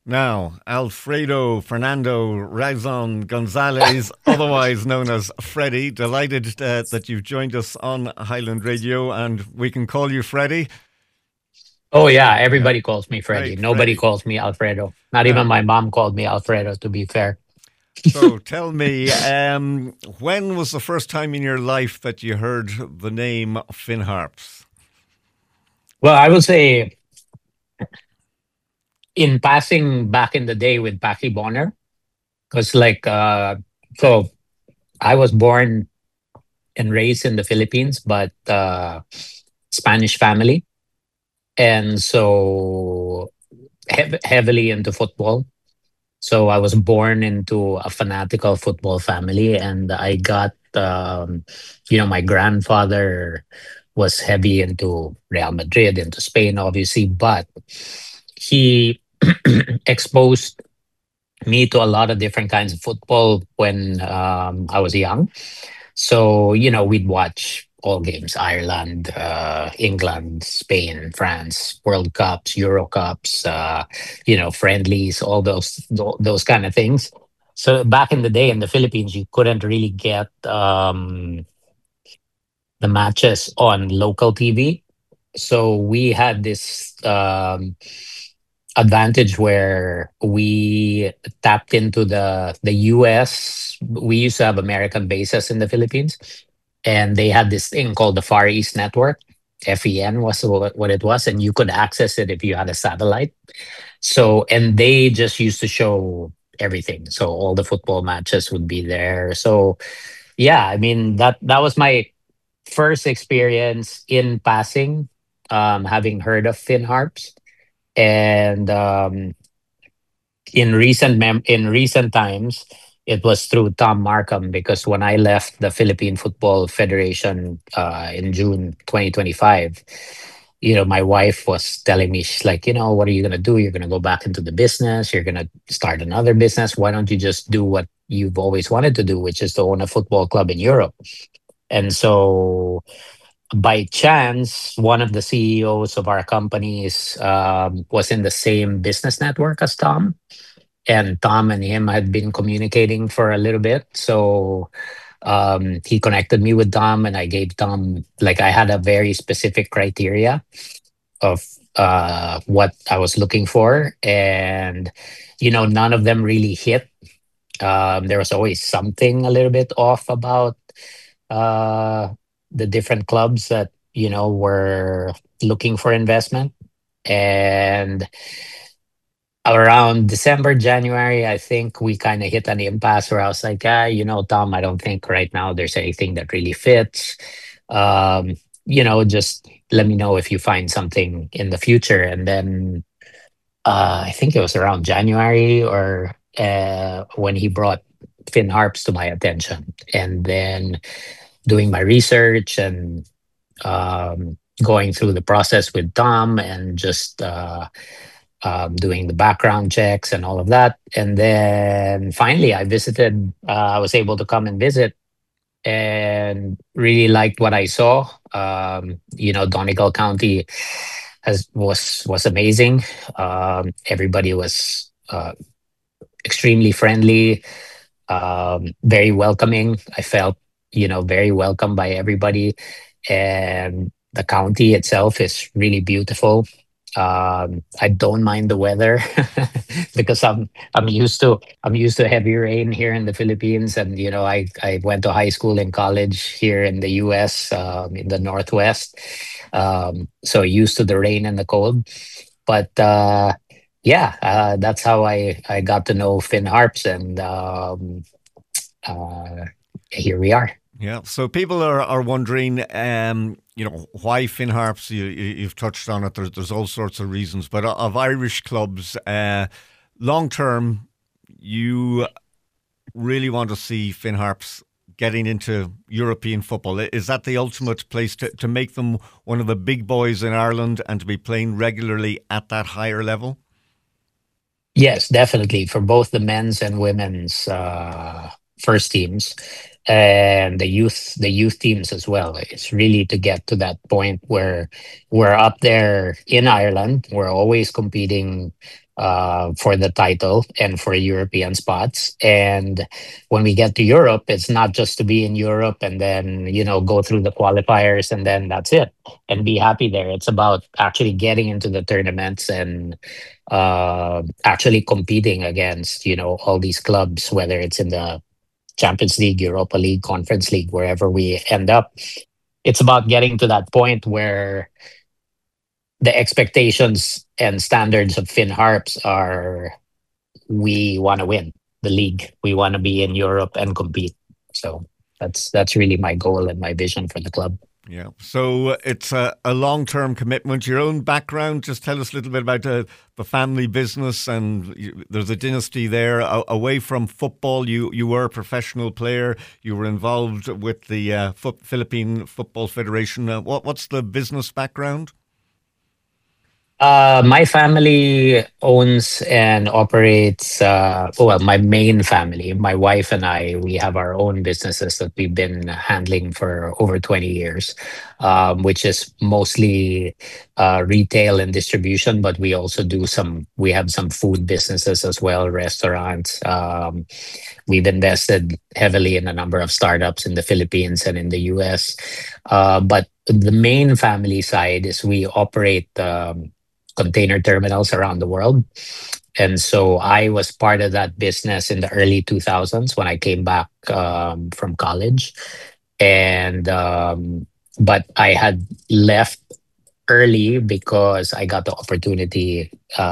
Now, Alfredo Fernando Razon Gonzalez, otherwise known as Freddie, delighted that you've joined us on Highland Radio and we can call you Freddie. Oh yeah, Yeah, everybody calls me Freddie. great, Nobody Freddie. calls me Alfredo. Not even Now, my mom called me Alfredo, to be fair. so tell me, when was the first time in your life that you heard the name Finn Harps? Well, I would say in passing back in the day with Paki Bonner, because so I was born and raised in the Philippines, but Spanish family, and so heavily into football. So I was born into a fanatical football family, and I got, my grandfather was heavy into Real Madrid, into Spain, obviously, but he exposed me to a lot of different kinds of football when I was young. So, we'd watch all games: Ireland, England, Spain, France, World Cups, Euro Cups, friendlies, all those kind of things. So back in the day in the Philippines, you couldn't really get the matches on local TV. So we had this advantage where we tapped into the US. We used to have American bases in the Philippines, and they had this thing called the Far East Network. FEN was what it was, and you could access it if you had a satellite. So, and they just used to show everything. So all the football matches would be there. So, yeah, I mean that was my first experience in passing, having heard of Finn Harps, and in recent times, it was through Tom Markham, because when I left the Philippine Football Federation in June 2025, my wife was telling me, she's like, what are you going to do? You're going to go back into the business. You're going to start another business. Why don't you just do what you've always wanted to do, which is to own a football club in Europe? And so by chance, one of the CEOs of our companies was in the same business network as Tom, and Tom and him had been communicating for a little bit. So he connected me with Tom, and I gave Tom, like, I had a very specific criteria of what I was looking for, and none of them really hit. There was always something a little bit off about uh, the different clubs that were looking for investment. And around December, January, I think we kind of hit an impasse where I was like, Tom, I don't think right now there's anything that really fits. Um, just let me know if you find something in the future. And then I think it was around January, or when he brought Finn Harps to my attention. And then doing my research and going through the process with Tom, and just doing the background checks and all of that. And then finally, I was able to come and visit, and really liked what I saw. Donegal County was amazing. Everybody was extremely friendly, very welcoming. I felt, very welcome by everybody, and the county itself is really beautiful. I don't mind the weather because I'm used to heavy rain here in the Philippines, and I went to high school and college here in the U.S. In the Northwest, so used to the rain and the cold. But yeah, that's how I got to know Finn Harps, and uh, here we are. Yeah, so people are wondering, why Finn Harps. You've touched on it. There's all sorts of reasons, but of Irish clubs, long term, you really want to see Finn Harps getting into European football. Is that the ultimate place to make them one of the big boys in Ireland and to be playing regularly at that higher level? Yes, definitely, for both the men's and women's first teams, and the youth teams as well. It's really to get to that point where we're up there in Ireland. We're always competing for the title and for European spots. And when we get to Europe, it's not just to be in Europe and then, go through the qualifiers and then that's it and be happy there. It's about actually getting into the tournaments and actually competing against, all these clubs, whether it's in the Champions League, Europa League, Conference League, wherever we end up. It's about getting to that point where the expectations and standards of Finn Harps are we want to win the league. We want to be in Europe and compete. So that's really my goal and my vision for the club. Yeah. So it's a long term commitment. Your own background, just tell us a little bit about the family business. And there's a dynasty there. Away from football, you were a professional player. You were involved with the Philippine Football Federation. What's the business background? My family owns and operates, well, my main family, my wife and I, we have our own businesses that we've been handling for over 20 years, which is mostly retail and distribution, but we have some food businesses as well, restaurants. We've invested heavily in a number of startups in the Philippines and in the US. But the main family side is we operate container terminals around the world. And so I was part of that business in the early 2000s when I came back from college. And but I had left early because I got the opportunity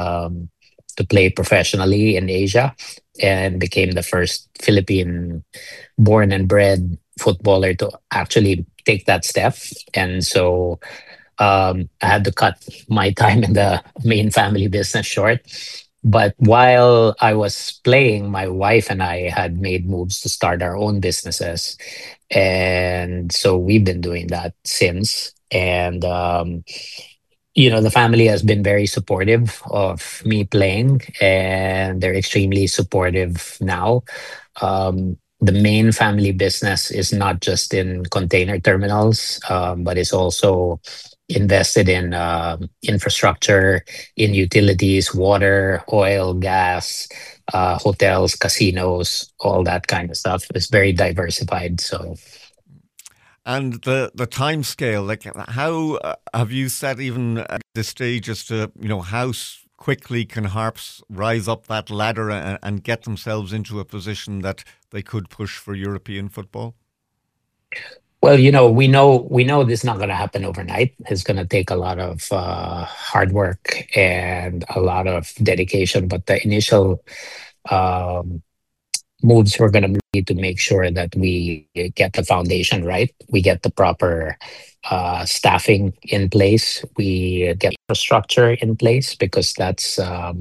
to play professionally in Asia and became the first Philippine born and bred footballer to actually take that step. And so I had to cut my time in the main family business short. But while I was playing, my wife and I had made moves to start our own businesses. And so we've been doing that since. And, the family has been very supportive of me playing, and they're extremely supportive now. The main family business is not just in container terminals, but it's also invested in infrastructure, in utilities, water, oil, gas, hotels, casinos, all that kind of stuff. It's very diversified. So And the time scale, like how have you set even at this stage as to how quickly can Harps rise up that ladder and get themselves into a position that they could push for European football? well, we know this is not going to happen overnight. It's going to take a lot of hard work and a lot of dedication. But the initial um, moves we're going to need to make sure that we get the foundation right. We get the proper staffing in place. We get infrastructure in place because that's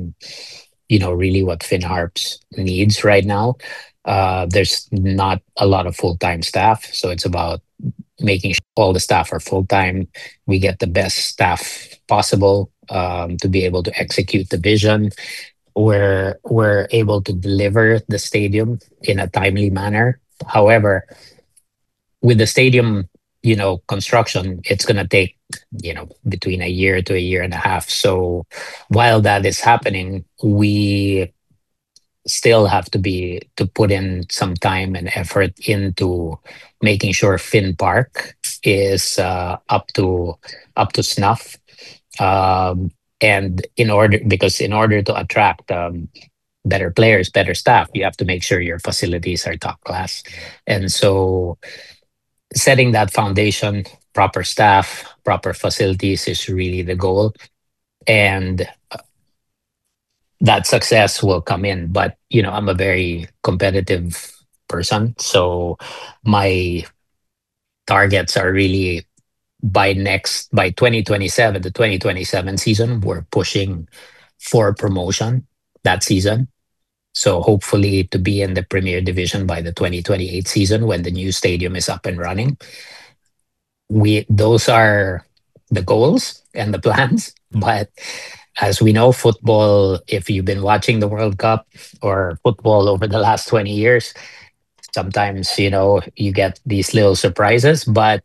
really what FinHarps needs right now. There's not a lot of full time staff, so it's about making sure all the staff are full time. We get the best staff possible to be able to execute the vision. We're able to deliver the stadium in a timely manner. However, with the stadium, construction, it's going to take, between a year to a year and a half. So while that is happening, we still have to put in some time and effort into making sure Finn Park is up to snuff. And in order to attract better players, better staff, you have to make sure your facilities are top class. And so setting that foundation, proper staff, proper facilities is really the goal. And that success will come in. But, I'm a very competitive person. So my targets are really by 2027, the 2027 season, we're pushing for promotion that season. So hopefully to be in the Premier Division by the 2028 season when the new stadium is up and running. We Those are the goals and the plans. But as we know, football, if you've been watching the World Cup or football over the last 20 years, sometimes, you get these little surprises. But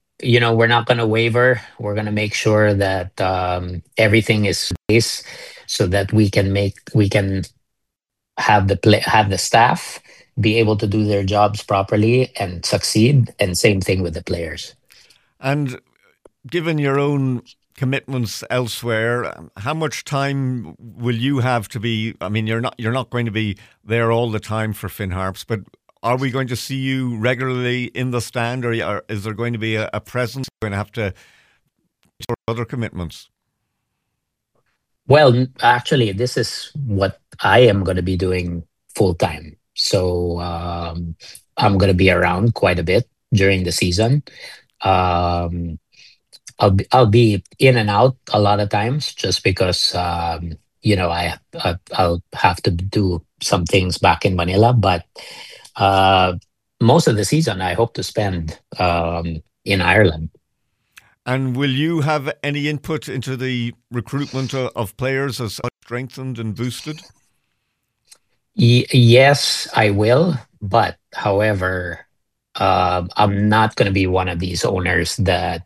we're not going to waver. We're going to make sure that everything is in place so that we can have the staff be able to do their jobs properly and succeed, and same thing with the players. And given your own commitments elsewhere, how much time will you have to be? I mean, you're not going to be there all the time for Finn Harps, but are we going to see you regularly in the stand, or is there going to be a presence? You're going to have to sort other commitments. Well, actually, this is what I am going to be doing full time. So I'm going to be around quite a bit during the season. Um, I'll be in and out a lot of times just because I'll have to do some things back in Manila, but uh, most of the season I hope to spend in Ireland. And will you have any input into the recruitment of players as such strengthened and boosted? Yes, I will, but however, I'm not going to be one of these owners that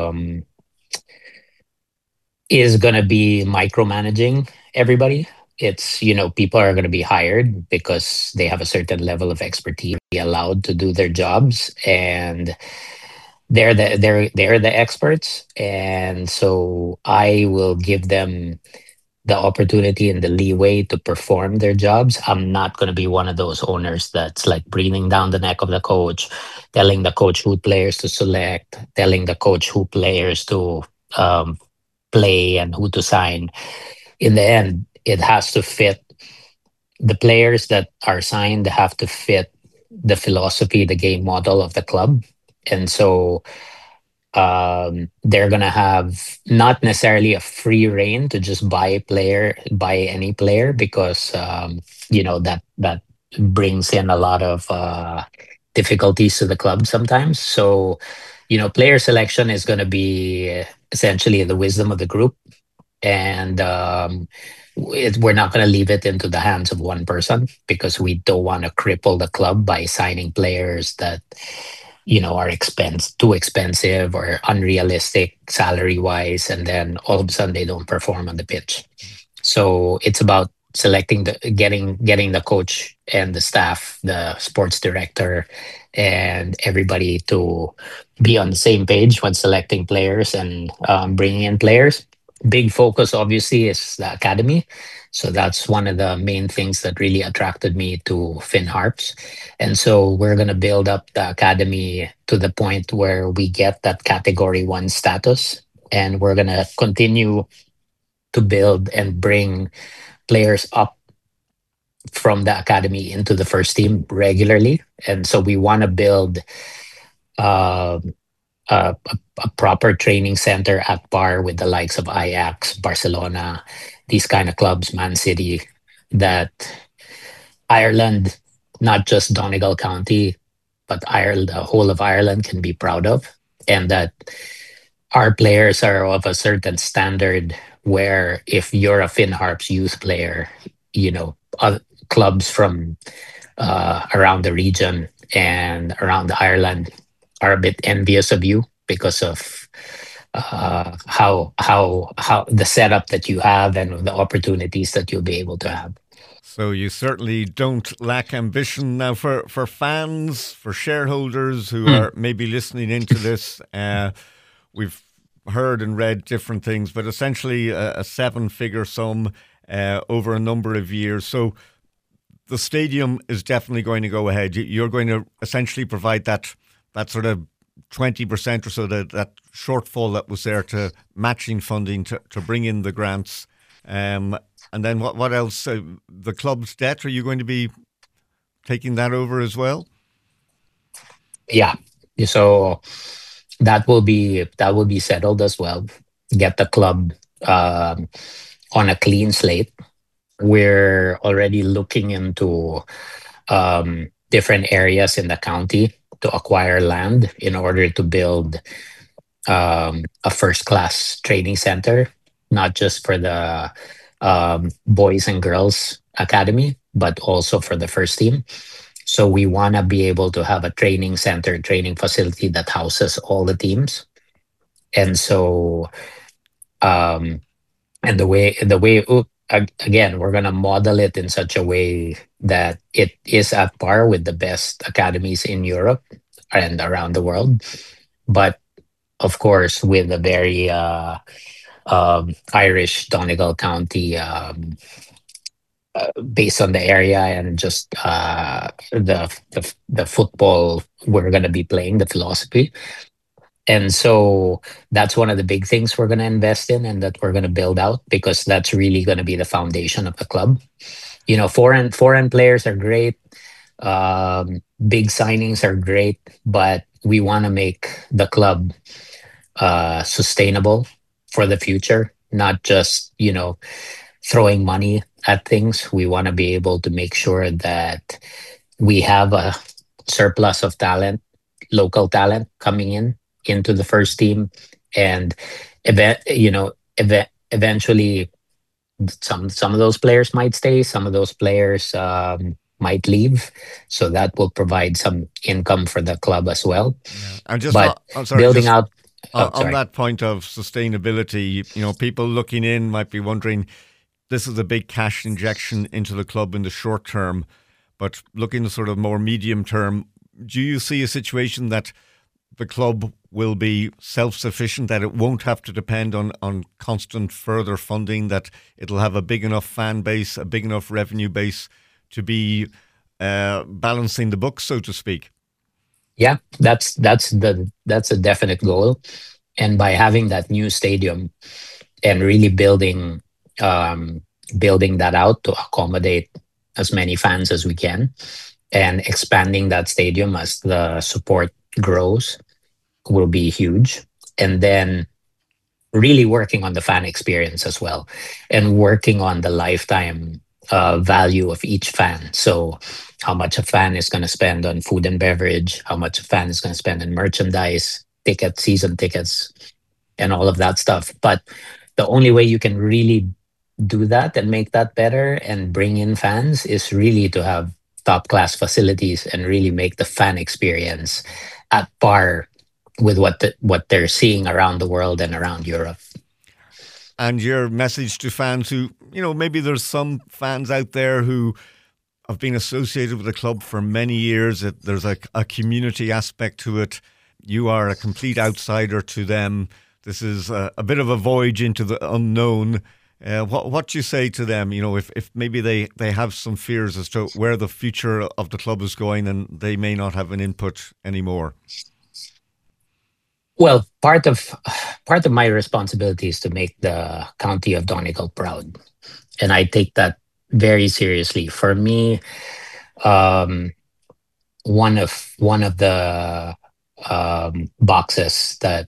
is going to be micromanaging everybody. It's, people are going to be hired because they have a certain level of expertise, be allowed to do their jobs, and they're the experts. And so I will give them the opportunity and the leeway to perform their jobs. I'm not going to be one of those owners that's like breathing down the neck of the coach, telling the coach who players to select, telling the coach who players to um, play and who to sign. In the end, it has to fit. The players that are signed have to fit the philosophy, the game model of the club. And so they're gonna have not necessarily a free reign to just buy any player, because that brings in a lot of difficulties to the club sometimes. So, player selection is going to be essentially the wisdom of the group, and we're not going to leave it into the hands of one person, because we don't want to cripple the club by signing players that are too expensive or unrealistic salary wise, and then all of a sudden they don't perform on the pitch. So it's about selecting getting the coach and the staff, the sports director, and everybody to be on the same page when selecting players and bringing in players. Big focus, obviously, is the academy. So that's one of the main things that really attracted me to Finn Harps. And so we're going to build up the academy to the point where we get that category one status. And we're going to continue to build and bring players up from the academy into the first team regularly. And so we want to build um a proper training center at par with the likes of Ajax, Barcelona, these kind of clubs, Man City, that Ireland, not just Donegal County, but Ireland, the whole of Ireland can be proud of, and that our players are of a certain standard where if you're a Finn Harps youth player, clubs from around the region and around Ireland are a bit envious of you because of how the setup that you have and the opportunities that you'll be able to have. So you certainly don't lack ambition. Now, for fans, for shareholders who Mm. are maybe listening into this, we've heard and read different things, but essentially a seven-figure sum over a number of years. So the stadium is definitely going to go ahead. You're going to essentially provide that sort of 20% or so, that shortfall that was there, to matching funding to bring in the grants. And then what else? The club's debt, are you going to be taking that over as well? Yeah. So that will be settled as well. Get the club um, on a clean slate. We're already looking into different areas in the county to acquire land in order to build a first class training center, not just for the boys and girls academy, but also for the first team. So we want to be able to have a training center, training facility that houses all the teams. And so, um, and the way again, we're going to model it in such a way that it is at par with the best academies in Europe and around the world. But of course, with a very Irish Donegal County, based on the area and just the football we're going to be playing, the philosophy. And so that's one of the big things we're going to invest in and that we're going to build out, because that's really going to be the foundation of the club. Foreign players are great. Big signings are great, but we want to make the club sustainable for the future, not just throwing money at things. We want to be able to make sure that we have a surplus of talent, local talent coming into the first team, and eventually some of those players might stay, some of those players might leave, so that will provide some income for the club as well. Yeah. And just, But I'm sorry, building just out, oh, on sorry. that point of sustainability, people looking in might be wondering, this is a big cash injection into the club in the short term, but looking sort of more medium term, do you see a situation that the club will be self-sufficient, that it won't have to depend on constant further funding, that it'll have a big enough fan base, a big enough revenue base to be balancing the books, so to speak? Yeah, that's a definite goal. And by having that new stadium and really um, building that out to accommodate as many fans as we can, and expanding that stadium as the support grows, will be huge. And then really working on the fan experience as well, and working on the lifetime value of each fan. So, how much a fan is going to spend on food and beverage, how much a fan is going to spend on merchandise, tickets, season tickets, and all of that stuff. But the only way you can really do that and make that better and bring in fans is really to have top class facilities and really make the fan experience at par with what they're seeing around the world and around Europe. And your message to fans who, maybe there's some fans out there who have been associated with the club for many years, that there's a community aspect to it. You are a complete outsider to them. This is a bit of a voyage into the unknown. What do you say to them? If maybe they have some fears as to where the future of the club is going and they may not have an input anymore. Well, part of my responsibility is to make the county of Donegal proud, and I take that very seriously. For me, um, one of the boxes that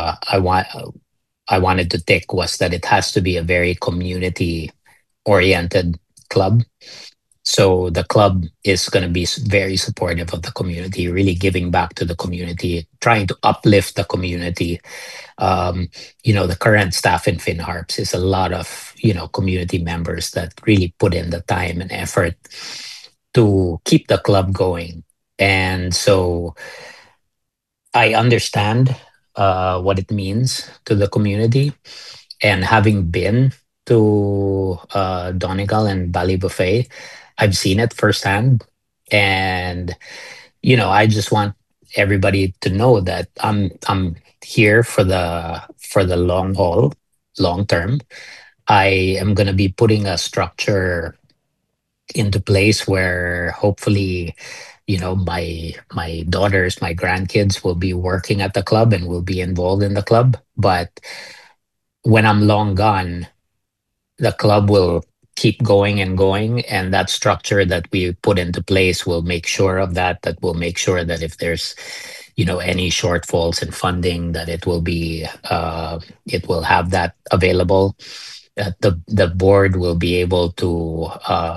I wanted to tick was that it has to be a very community oriented club. So the club is going to be very supportive of the community, really giving back to the community, trying to uplift the community. The current staff in FinHarps is a lot of community members that really put in the time and effort to keep the club going. And so I understand what it means to the community, and having been to Donegal and Ballybofey, I've seen it firsthand. And I just want everybody to know that I'm here for the long haul, long term. I am going to be putting a structure into place where hopefully my daughters, my grandkids will be working at the club and will be involved in the club. But when I'm long gone, the club will keep going and going, and that structure that we put into place will make sure of that will make sure that if there's any shortfalls in funding, that it will have that available, that the board will be able to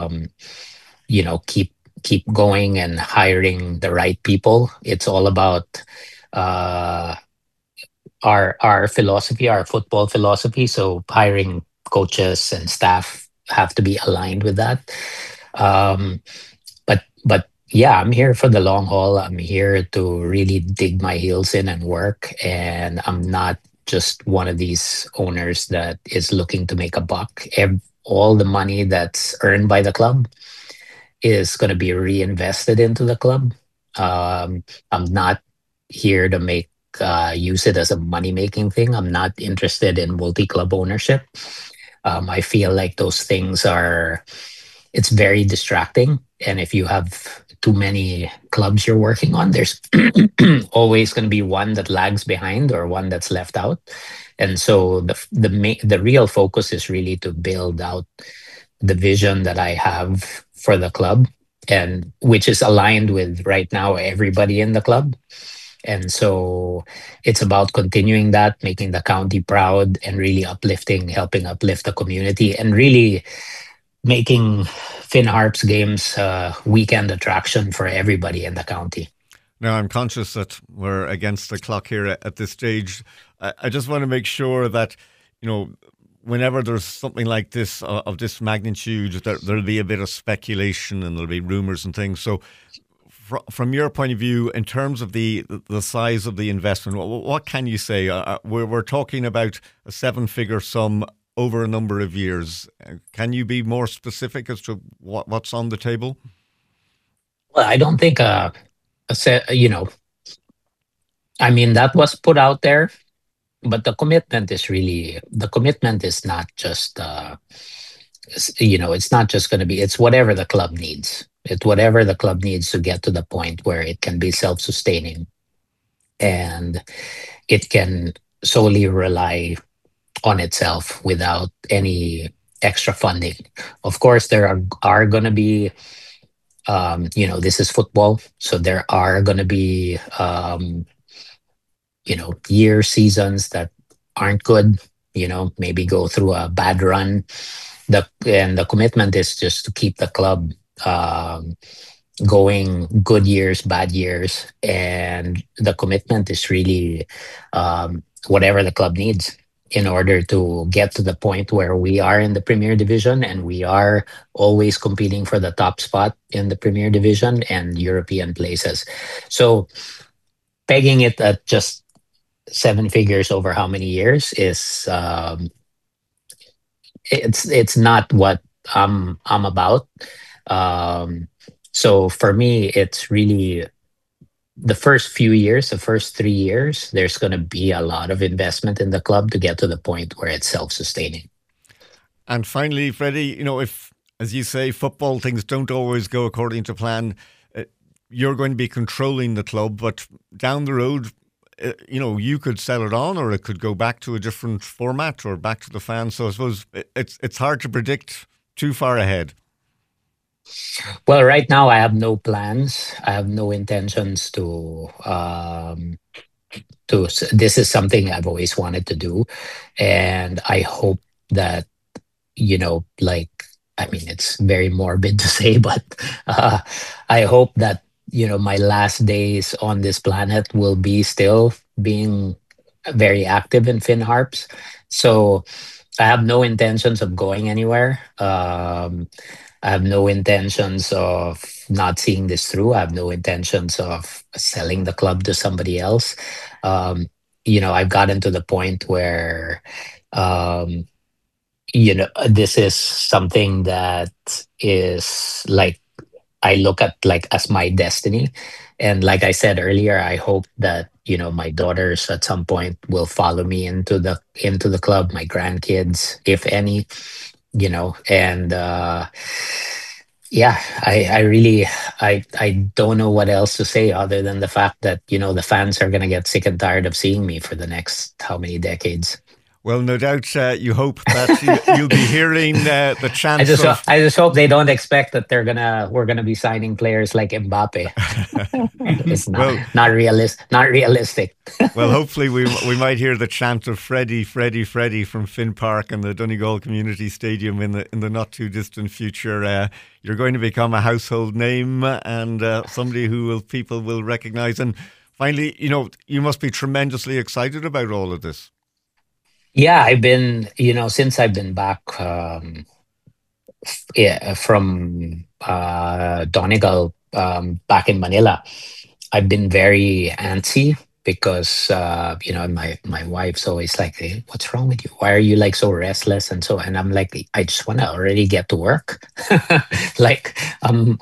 keep going and hiring the right people. It's all about uh, our philosophy, our football philosophy. So hiring coaches and staff have to be aligned with that. Um, but yeah, I'm here for the long haul. I'm here to really dig my heels in and work. And I'm not just one of these owners that is looking to make a buck. all the money that's earned by the club is going to be reinvested into the club. Um, I'm not here to make use it as a money making thing. I'm not interested in multi club ownership. I feel like those things are it's very distracting, and if you have too many clubs you're working on, there's always going to be one that lags behind or one that's left out. And so the real focus is really to build out the vision that I have for the club, and which is aligned with right now everybody in the club. And so it's about continuing that, making the county proud, and really uplifting, helping uplift the community, and really making Finn Harps games weekend attraction for everybody in the county. Now, I'm conscious that we're against the clock here at this stage. I just want to make sure that, whenever there's something like this of this magnitude, there'll be a bit of speculation and there'll be rumors and things. So, from your point of view, in terms of the size of the investment, what can you say? We're talking about a seven-figure sum over a number of years. Can you be more specific as to what's on the table? Well, I don't think I mean, that was put out there, but the commitment is not just it's not just going to be, it's whatever the club needs. It's whatever the club needs to get to the point where it can be self-sustaining, and it can solely rely on itself without any extra funding. Of course, there are going to be this is football, so there are going to be year seasons that aren't good, maybe go through a bad run. The commitment is just to keep the club um, going, good years, bad years, and the commitment is really whatever the club needs in order to get to the point where we are in the Premier Division, and we are always competing for the top spot in the Premier Division and European places. So pegging it at just seven figures over how many years is it's not what I'm about. Um, so for me, it's really the first few years, the first 3 years, there's going to be a lot of investment in the club to get to the point where it's self-sustaining. And finally, Freddie, if, as you say, football things don't always go according to plan, uh, you're going to be controlling the club, but down the road, you could sell it on, or it could go back to a different format or back to the fans. So I suppose it's hard to predict too far ahead. Well, right now I have no plans. I have no intentions this is something I've always wanted to do, and I hope that like, I mean, it's very morbid to say, but uh, I hope that my last days on this planet will be still being very active in Finn Harps. So I have no intentions of going anywhere. I have no intentions of not seeing this through. I have no intentions of selling the club to somebody else. Um, I've gotten to the point where um, this is something that is like I look at like as my destiny. And like I said earlier, I hope that my daughters at some point will follow me into the club, my grandkids, if any, and yeah, I really I don't know what else to say other than the fact that the fans are gonna get sick and tired of seeing me for the next how many decades. Well, no doubt you hope that you'll be hearing the chants of. I just hope they don't expect that we're gonna be signing players like Mbappe. It's Well, not realistic. well, hopefully we might hear the chant of Freddie, Freddie, Freddie from Finn Park and the Donegal Community Stadium in the not too distant future. You're going to become a household name and somebody people will recognise. And finally, you must be tremendously excited about all of this. Yeah, I've been, since I've been back yeah, from Donegal back in Manila, I've been very antsy. because my wife's always like, "Hey, what's wrong with you? Why are you like so restless?" And so, and I'm like, I just want to already get to work. like um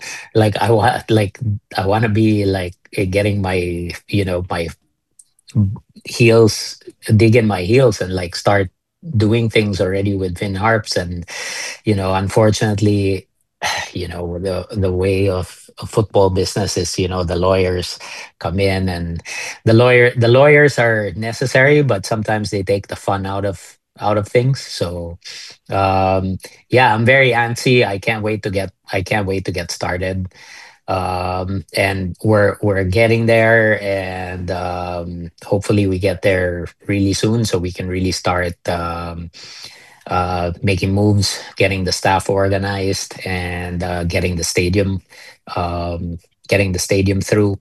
I want to be like getting my my heels, dig in my heels and like start doing things already with Vin Harps. And unfortunately, the way of football business is, the lawyers come in, and the lawyers are necessary, but sometimes they take the fun out of things. So yeah, I'm very antsy. I can't wait to get started. And we're getting there, and hopefully we get there really soon so we can really start making moves, getting the staff organized, and um, getting the stadium through.